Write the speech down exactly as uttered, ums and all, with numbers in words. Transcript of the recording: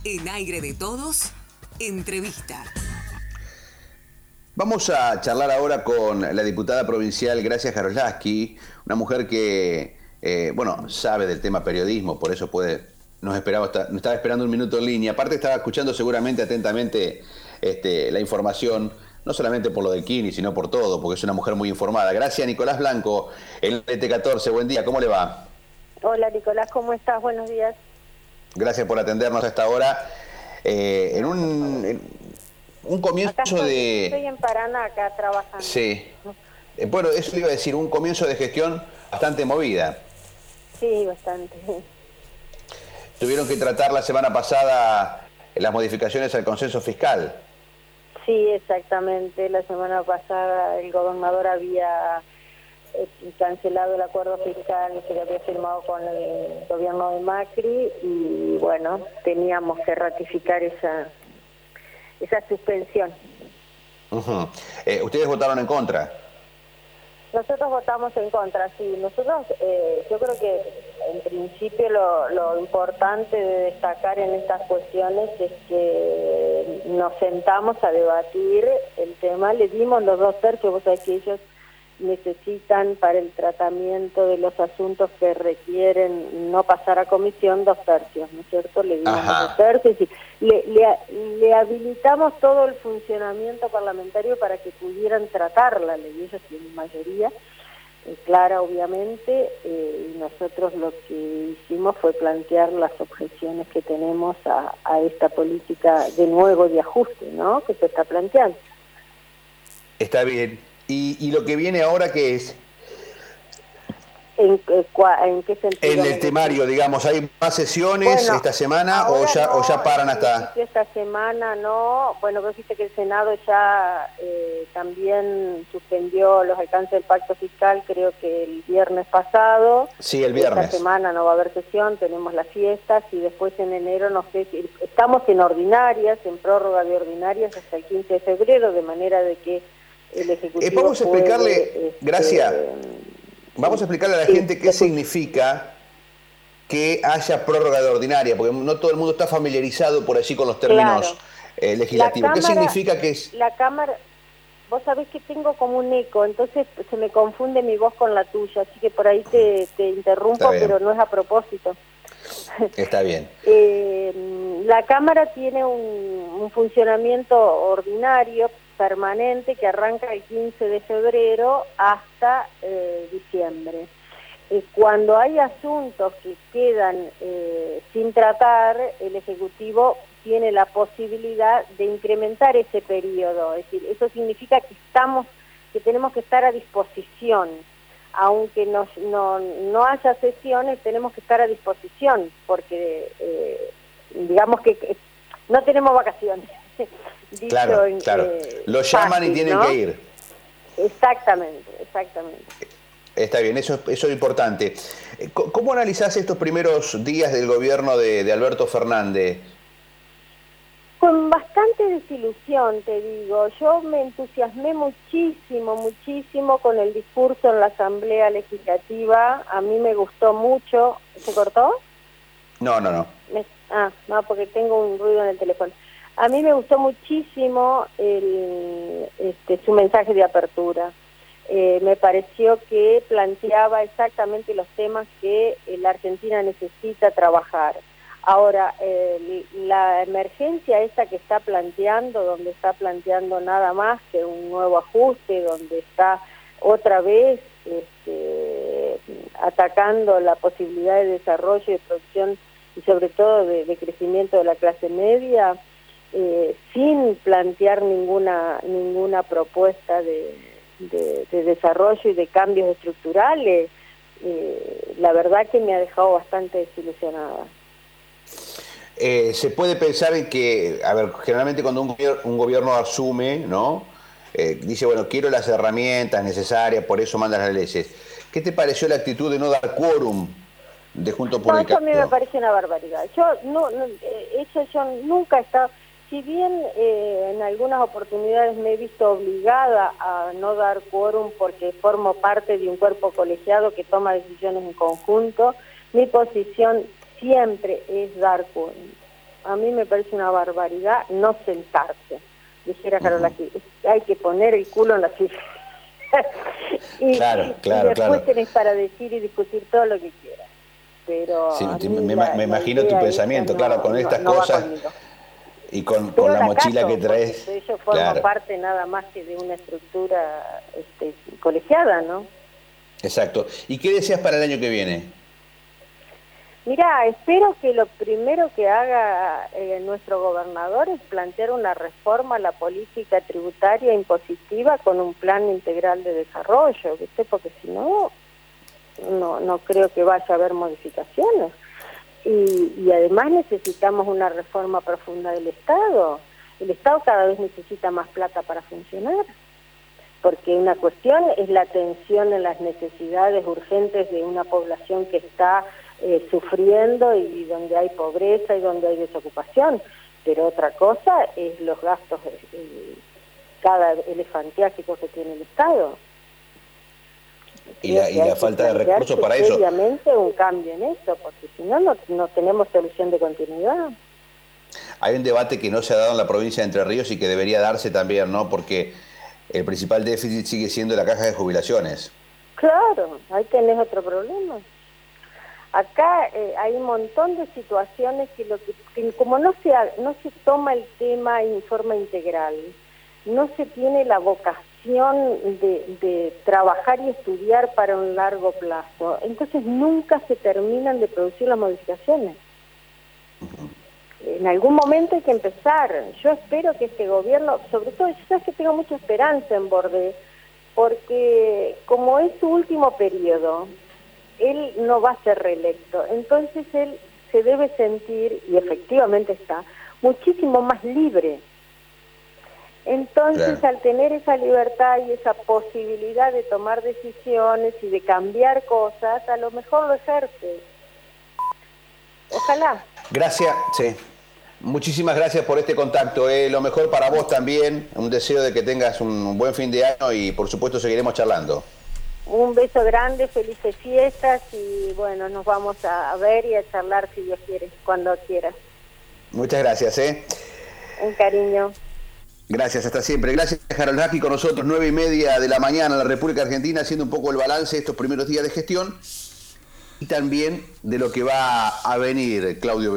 En Aire de Todos, entrevista. Vamos a charlar ahora con la diputada provincial Gracia Jarolaski, una mujer que, eh, bueno, sabe del tema periodismo, por eso puede, nos esperaba, nos estaba esperando un minuto en línea. Aparte estaba escuchando seguramente atentamente este, la información, no solamente por lo del Kini, sino por todo, porque es una mujer muy informada. Gracias, Nicolás Blanco, en el T catorce, buen día, ¿cómo le va? Hola, Nicolás, ¿cómo estás? Buenos días. Gracias por atendernos a esta hora. Eh, en un... En, Un comienzo acá estoy, de... Estoy en Paraná, acá trabajando. Sí. Eh, bueno, eso iba a decir, un comienzo de gestión bastante movida. Sí, bastante. Tuvieron que tratar la semana pasada las modificaciones al consenso fiscal. Sí, exactamente. La semana pasada el gobernador había eh, cancelado el acuerdo fiscal que había firmado con el gobierno de Macri y, bueno, teníamos que ratificar esa... esa suspensión. Uh-huh. eh, ¿Ustedes votaron en contra? Nosotros votamos en contra, sí. Nosotros, eh, yo creo que en principio lo, lo importante de destacar en estas cuestiones es que nos sentamos a debatir el tema, le dimos los dos tercios, vos sabés que ellos necesitan para el tratamiento de los asuntos que requieren no pasar a comisión dos tercios, ¿no es cierto? Le dimos Ajá. los dos tercios y le, le, le habilitamos todo el funcionamiento parlamentario para que pudieran tratar la ley. Ellos tienen mayoría eh, clara, obviamente, eh, y nosotros lo que hicimos fue plantear las objeciones que tenemos a, a esta política de nuevo de ajuste, ¿no?, que se está planteando. Está bien. ¿Y, y lo que viene ahora qué es? ¿En, en qué sentido? En el temario, digamos, ¿hay más sesiones bueno, esta semana o ya, no, o ya paran hasta...? Esta semana no. Bueno, vos viste que el Senado ya eh, también suspendió los alcances del pacto fiscal, creo que el viernes pasado. Sí, el viernes. Esta semana no va a haber sesión, tenemos las fiestas y después en enero, no sé, estamos en ordinarias, en prórroga de ordinarias hasta el quince de febrero, de manera de que el Ejecutivo eh, Vamos a explicarle, puede, este, Gracia, vamos a explicarle a la sí, gente qué significa que haya prórroga de ordinaria, porque no todo el mundo está familiarizado por allí con los términos claro. eh, legislativos. Cámara, ¿Qué significa que es? La Cámara, vos sabés que tengo como un eco, entonces se me confunde mi voz con la tuya, así que por ahí te, te interrumpo, pero no es a propósito. Está bien. eh, la Cámara tiene un, un funcionamiento ordinario, permanente, que arranca el quince de febrero hasta eh, diciembre. Eh, cuando hay asuntos que quedan eh, sin tratar, el Ejecutivo tiene la posibilidad de incrementar ese periodo. Es decir, eso significa que estamos, que tenemos que estar a disposición. Aunque nos, no, no haya sesiones, tenemos que estar a disposición, porque eh, digamos que, que no tenemos vacaciones. Dicho claro, en, claro. Eh, Lo llaman fácil, y tienen ¿no? que ir. Exactamente, exactamente. Está bien, eso, eso es importante. ¿Cómo analizás estos primeros días del gobierno de, de Alberto Fernández? Con bastante desilusión, te digo. Yo me entusiasmé muchísimo, muchísimo con el discurso en la Asamblea Legislativa. A mí me gustó mucho. ¿Se cortó? No, no, no. Me, ah, no, porque tengo un ruido en el teléfono. A mí me gustó muchísimo el, este, su mensaje de apertura. Eh, me pareció que planteaba exactamente los temas que eh, la Argentina necesita trabajar. Ahora, eh, la emergencia esta que está planteando, donde está planteando nada más que un nuevo ajuste, donde está otra vez este, atacando la posibilidad de desarrollo y de producción y sobre todo de, de crecimiento de la clase media, eh, sin plantear ninguna, ninguna propuesta de, de, de desarrollo y de cambios estructurales, eh, la verdad que me ha dejado bastante desilusionada. Eh, se puede pensar en que, a ver, generalmente cuando un gobierno, un gobierno asume, ¿no? Eh, dice, bueno, quiero las herramientas necesarias, por eso manda las leyes. ¿Qué te pareció la actitud de no dar quórum de Juntos por No, el eso a mí Cambio? me parece una barbaridad. Yo no, no eh, eso yo nunca he estado, si bien eh, en algunas oportunidades me he visto obligada a no dar quórum porque formo parte de un cuerpo colegiado que toma decisiones en conjunto, mi posición siempre es dar quórum. a mí me parece una barbaridad no sentarse. Dijera Carola, uh-huh. hay que poner el culo en la silla. y, claro, claro, y después claro. tenés para decir y discutir todo lo que quieras. Pero sí, la, me, me la imagino tu pensamiento, claro, no, con estas no, no cosas y con, con la, la mochila cato, que traes. Ellos forman claro. parte nada más que de una estructura este, colegiada, ¿no? Exacto. ¿Y qué deseas para el año que viene? Mira, espero que lo primero que haga eh, nuestro gobernador es plantear una reforma a la política tributaria impositiva con un plan integral de desarrollo, ¿viste? Porque si no, no, no creo que vaya a haber modificaciones. Y, y además necesitamos una reforma profunda del Estado. El Estado cada vez necesita más plata para funcionar, porque una cuestión es la atención en las necesidades urgentes de una población que está eh, sufriendo y donde hay pobreza y donde hay desocupación, pero otra cosa es los gastos eh, cada elefantiásico que tiene el Estado. Y la, y la falta de recursos para eso. Obviamente un cambio en eso, porque si no, no, no tenemos solución de continuidad. Hay un debate que no se ha dado en la provincia de Entre Ríos y que debería darse también, ¿no? Porque el principal déficit sigue siendo la caja de jubilaciones. Claro, ahí tenés otro problema. Acá eh, hay un montón de situaciones que, lo que, que como no se, no se toma el tema en forma integral, no se tiene la vocación de, de trabajar y estudiar para un largo plazo, entonces nunca se terminan de producir las modificaciones. En algún momento hay que empezar. Yo espero que este gobierno, sobre todo, yo sabes que tengo mucha esperanza en Bordé, porque como es su último periodo, él no va a ser reelecto, entonces él se debe sentir, y efectivamente está, muchísimo más libre. Entonces, claro, al tener esa libertad y esa posibilidad de tomar decisiones y de cambiar cosas, a lo mejor lo ejerce. Ojalá. Gracias, sí. Muchísimas gracias por este contacto. Eh. Lo mejor para vos también. Un deseo de que tengas un buen fin de año y, por supuesto, seguiremos charlando. Un beso grande, felices fiestas y, bueno, nos vamos a ver y a charlar, si Dios quiere, cuando quieras. Muchas gracias, ¿eh? Un cariño. Gracias, hasta siempre. Gracias, Harold Laski, con nosotros, nueve y media de la mañana en la República Argentina, haciendo un poco el balance de estos primeros días de gestión y también de lo que va a venir, Claudio.